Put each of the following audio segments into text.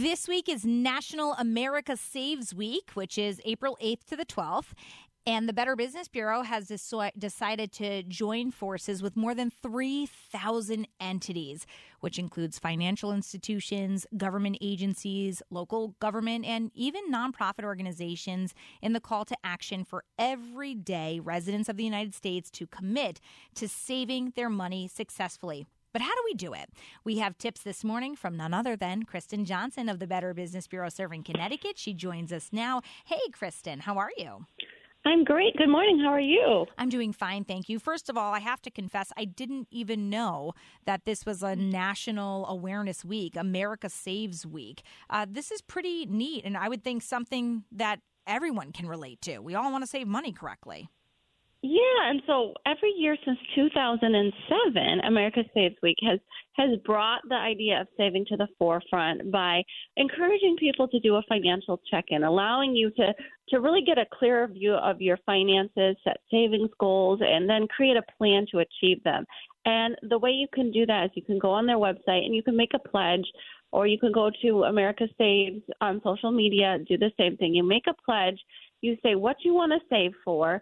This week is National America Saves Week, which is April 8th to the 12th. And the Better Business Bureau has decided to join forces with more than 3,000 entities, which includes financial institutions, government agencies, local government, and even nonprofit organizations in the call to action for everyday residents of the United States to commit to saving their money successfully. But how do we do it? We have tips this morning from none other than Kristen Johnson of the Better Business Bureau serving Connecticut. She joins us now. Hey, Kristen, how are you? I'm great. Good morning. How are you? I'm doing fine, thank you. First of all, I have to confess, I didn't even know that this was a National Awareness Week, America Saves Week. This is pretty neat, and I would think something that everyone can relate to. We all want to save money correctly. Yeah, and so every year since 2007, America Saves Week has brought the idea of saving to the forefront by encouraging people to do a financial check-in, allowing you to really get a clearer view of your finances, set savings goals, and then create a plan to achieve them. And the way you can do that is you can go on their website and you can make a pledge, or you can go to America Saves on social media, do the same thing. You make a pledge. You say what you want to save for,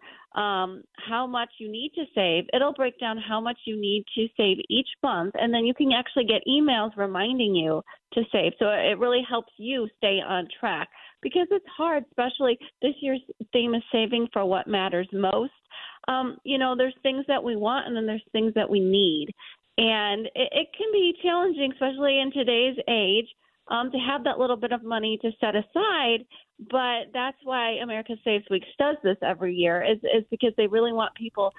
how much you need to save. It'll break down how much you need to save each month, and then you can actually get emails reminding you to save. So it really helps you stay on track because it's hard, especially this year's theme is saving for what matters most. There's things that we want, and then there's things that we need. And it can be challenging, especially in today's age, to have that little bit of money to set aside. But that's why America Saves Week does this every year, is because they really want people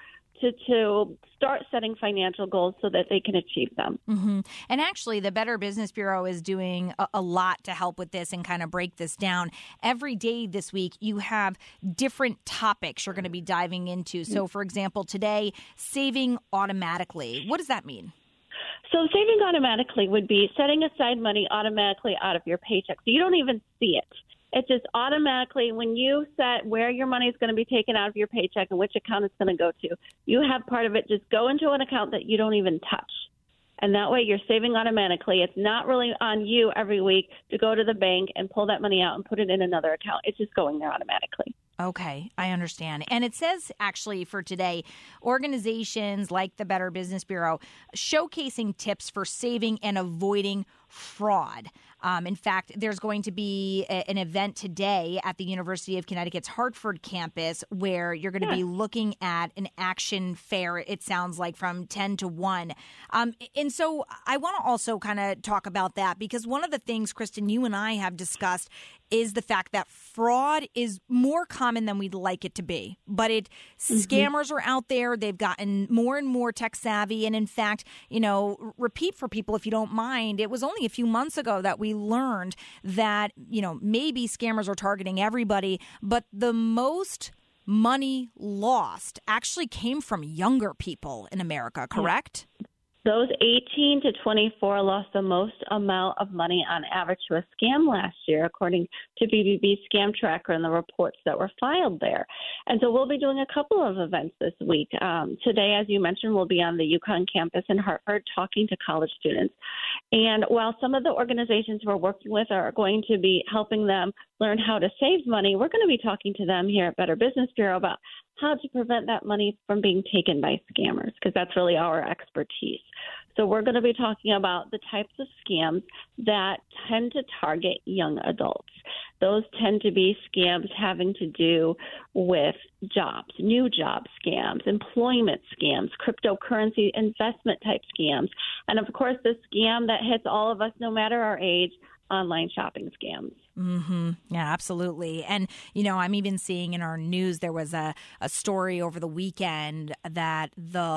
to start setting financial goals so that they can achieve them. Mm-hmm. And actually, the Better Business Bureau is doing a lot to help with this and kind of break this down. Every day this week, you have different topics you're going to be diving into. So, for example, today, saving automatically. What does that mean? So saving automatically would be setting aside money automatically out of your paycheck. So you don't even see it. It's just automatically when you set where your money is going to be taken out of your paycheck and which account it's going to go to, you have part of it just go into an account that you don't even touch. And that way you're saving automatically. It's not really on you every week to go to the bank and pull that money out and put it in another account. It's just going there automatically. Okay, I understand. And it says actually for today, organizations like the Better Business Bureau showcasing tips for saving and avoiding fraud. In fact, there's going to be an event today at the University of Connecticut's Hartford campus where you're going to be looking at an action fair, it sounds like, from 10 to 1. And so I want to also kind of talk about that because one of the things, Kristen, you and I have discussed is the fact that fraud is more common than we'd like it to be. But scammers are out there. They've gotten more and more tech savvy. And in fact, repeat for people, if you don't mind, it was only a few months ago that we learned that, maybe scammers are targeting everybody, but the most money lost actually came from younger people in America, correct? Those 18 to 24 lost the most amount of money on average to a scam last year, according to BBB Scam Tracker and the reports that were filed there. And so we'll be doing a couple of events this week. Today, as you mentioned, we'll be on the UConn campus in Hartford talking to college students. And while some of the organizations we're working with are going to be helping them learn how to save money, we're going to be talking to them here at Better Business Bureau about how to prevent that money from being taken by scammers, because that's really our expertise. So we're going to be talking about the types of scams that tend to target young adults. Those tend to be scams having to do with jobs, new job scams, employment scams, cryptocurrency investment type scams, and of course the scam that hits all of us no matter our age, online shopping scams. Mm-hmm. Yeah, absolutely. And, I'm even seeing in our news, there was a story over the weekend that the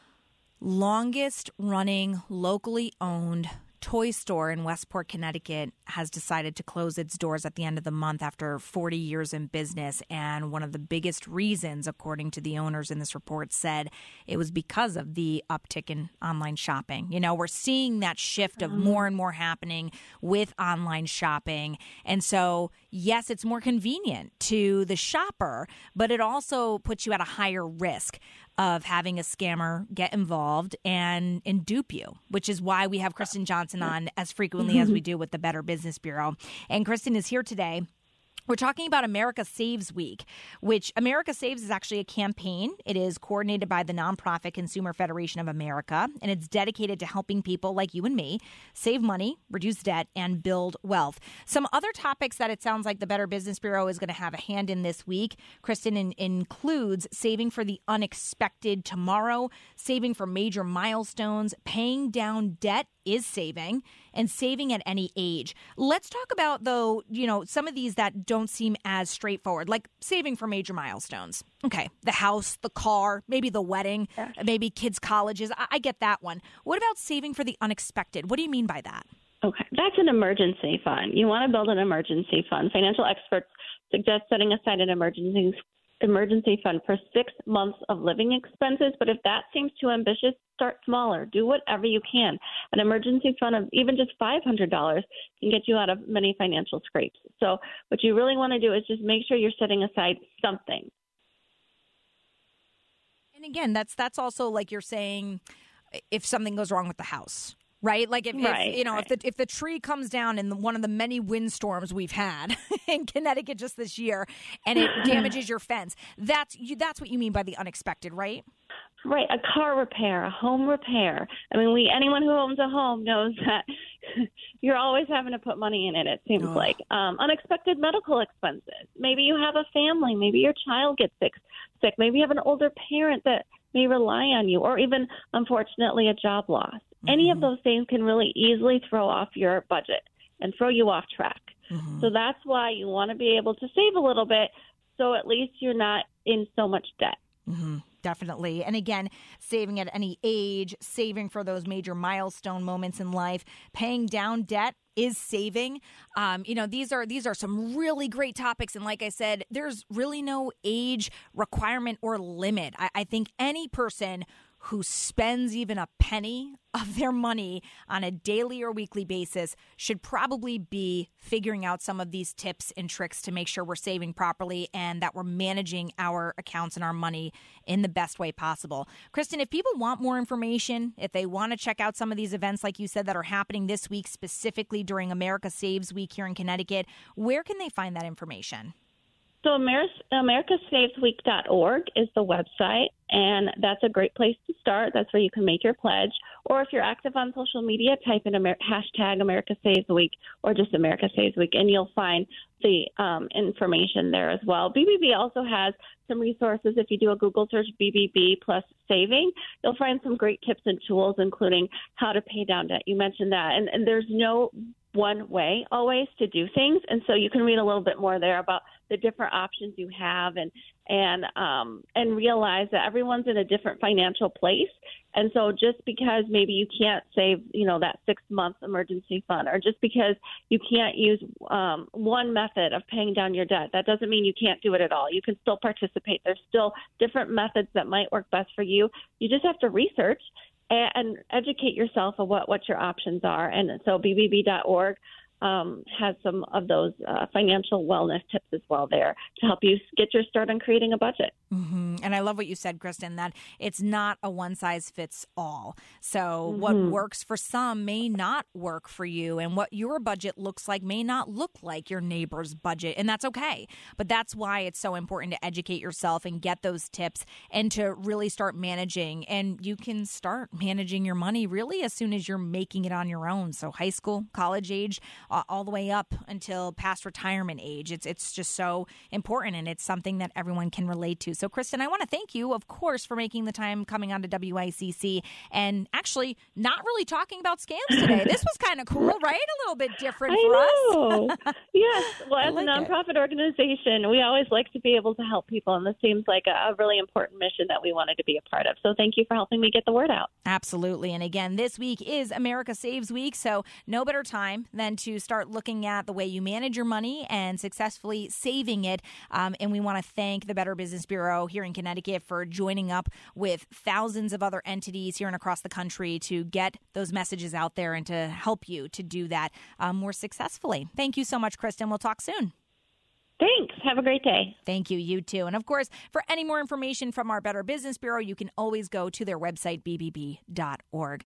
longest running locally owned toy store in Westport, Connecticut has decided to close its doors at the end of the month after 40 years in business. And one of the biggest reasons, according to the owners in this report, said it was because of the uptick in online shopping. We're seeing that shift of more and more happening with online shopping. And so, yes, it's more convenient to the shopper, but it also puts you at a higher risk. of having a scammer get involved and dupe you, which is why we have Kristen Johnson on as frequently as we do with the Better Business Bureau. And Kristen is here today. We're talking about America Saves Week, which America Saves is actually a campaign. It is coordinated by the nonprofit Consumer Federation of America, and it's dedicated to helping people like you and me save money, reduce debt, and build wealth. Some other topics that it sounds like the Better Business Bureau is going to have a hand in this week, Kristen, includes saving for the unexpected tomorrow, saving for major milestones, paying down debt is saving, and saving at any age. Let's talk about, though, some of these that don't seem as straightforward, like saving for major milestones. Okay, the house, the car, maybe the wedding, maybe kids' colleges. I get that one. What about saving for the unexpected? What do you mean by that? Okay, that's an emergency fund. You want to build an emergency fund. Financial experts suggest setting aside an emergency fund for 6 months of living expenses. But if that seems too ambitious, start smaller. Do whatever you can. An emergency fund of even just $500 can get you out of many financial scrapes. So what you really want to do is just make sure you're setting aside something. And again, that's also like you're saying, if something goes wrong with the house. Right? Like if the tree comes down in one of the many windstorms we've had in Connecticut just this year and it damages your fence, that's what you mean by the unexpected, right? Right. A car repair, a home repair. I mean, anyone who owns a home knows that you're always having to put money in it seems like. Unexpected medical expenses. Maybe you have a family. Maybe your child gets sick. Maybe you have an older parent that may rely on you, or even, unfortunately, a job loss. Any of those things can really easily throw off your budget and throw you off track. So that's why you want to be able to save a little bit so at least you're not in so much debt. Definitely. And again, saving at any age, saving for those major milestone moments in life, paying down debt is saving. These are some really great topics. And like I said, there's really no age requirement or limit. I think any person who spends even a penny of their money on a daily or weekly basis should probably be figuring out some of these tips and tricks to make sure we're saving properly and that we're managing our accounts and our money in the best way possible. Kristen, if people want more information, if they want to check out some of these events, like you said, that are happening this week, specifically during America Saves Week here in Connecticut, where can they find that information? So americasavesweek.org is the website, and that's a great place to start. That's where you can make your pledge. Or if you're active on social media, type in hashtag America Saves Week or just America Saves Week, and you'll find the information there as well. BBB also has some resources. If you do a Google search, BBB plus saving, you'll find some great tips and tools, including how to pay down debt. You mentioned that. And there's no one way always to do things. And so you can read a little bit more there about the different options you have and realize that everyone's in a different financial place. And so just because maybe you can't save, that 6-month emergency fund, or just because you can't use one method of paying down your debt, that doesn't mean you can't do it at all. You can still participate. There's still different methods that might work best for you. You just have to research and educate yourself of what your options are. And so BBB.org has some of those financial wellness tips as well there to help you get your start on creating a budget. And I love what you said, Kristen, that it's not a one-size-fits-all. So what works for some may not work for you, and what your budget looks like may not look like your neighbor's budget, and that's okay. But that's why it's so important to educate yourself and get those tips and to really start managing. And you can start managing your money really as soon as you're making it on your own. So high school, college age, all the way up until past retirement age. It's just so important, and it's something that everyone can relate to. So, Kristen, I want to thank you, of course, for making the time coming on to WICC and actually not really talking about scams today. This was kind of cool, right? A little bit different for us. Yes. Well, as a nonprofit organization, we always like to be able to help people, and this seems like a really important mission that we wanted to be a part of. So thank you for helping me get the word out. Absolutely. And again, this week is America Saves Week, so no better time than to start looking at the way you manage your money and successfully saving it. And we want to thank the Better Business Bureau here in Connecticut for joining up with thousands of other entities here and across the country to get those messages out there and to help you to do that more successfully. Thank you so much, Kristen. We'll talk soon. Thanks. Have a great day. Thank you. You too. And of course, for any more information from our Better Business Bureau, you can always go to their website, bbb.org.